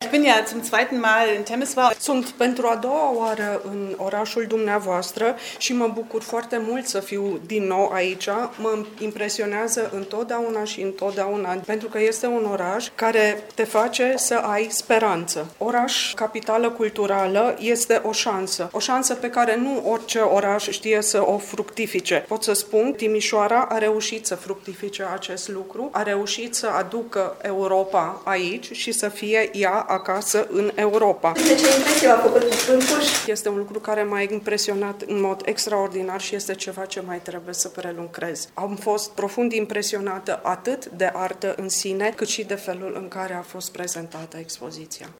Ich bin ja zum zweiten Mal in Temeswar. Sunt pentru a doua oară în orașul dumneavoastră și mă bucur foarte mult să fiu din nou aici. Mă impresionează întotdeauna și întotdeauna pentru că este un oraș care te face să ai speranță. Oraș, capitală culturală, este o șansă pe care nu orice oraș știe să o fructifice. Pot să spun, Timișoara a reușit să fructifice acest lucru, a reușit să aducă Europa aici și să fie ea acasă în Europa. De ce impresie a făcut Crâncuș? Este un lucru care m-a impresionat în mod extraordinar și este ceva ce mai trebuie să prelucrez. Am fost profund impresionată atât de artă în sine, cât și de felul în care a fost prezentată expoziția.